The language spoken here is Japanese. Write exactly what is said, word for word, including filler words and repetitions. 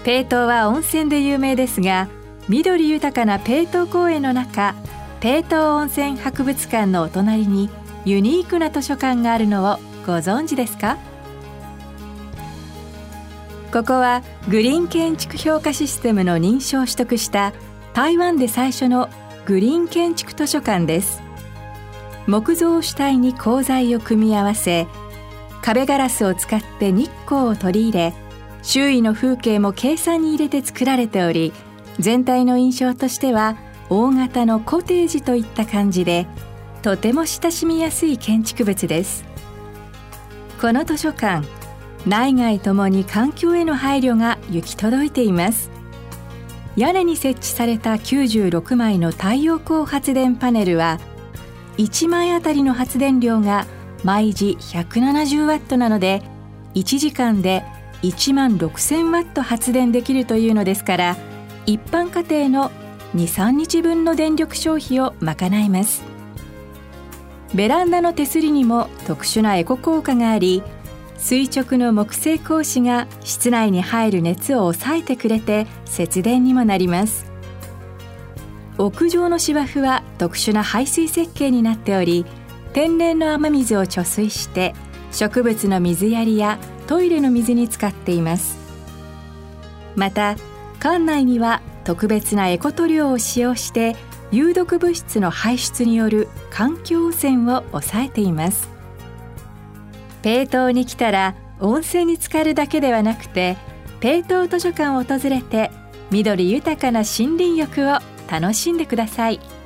ペイトーは温泉で有名ですが、緑豊かなペイトー公園の中、ペイトー温泉博物館のお隣にユニークな図書館があるのをご存知ですか？ここはグリーン建築評価システムの認証を取得した台湾で最初のグリーン建築図書館です。木造主体に鋼材を組み合わせ、壁ガラスを使って日光を取り入れ、周囲の風景も計算に入れて作られており、全体の印象としては大型のコテージといった感じで、とても親しみやすい建築物です。この図書館、内外ともに環境への配慮が行き届いています。屋根に設置されたきゅうじゅうろくまいの太陽光発電パネルは、いちまいあたりの発電量が毎時ひゃくななじゅうワットなので、いちじかんでいちまんろくせんワット発電できるというのですから、一般家庭の にさんにちぶんの電力消費を賄います。ベランダの手すりにも特殊なエコ効果があり、垂直の木製格子が室内に入る熱を抑えてくれて節電にもなります。屋上の芝生は特殊な排水設計になっており、天然の雨水を貯水して植物の水やりやトイレの水に使っています。また館内には特別なエコ塗料を使用して有毒物質の排出による環境汚染を抑えています。ペイトーに来たら温泉に浸かるだけではなくて、ペイトー図書館を訪れて緑豊かな森林浴を楽しんでください。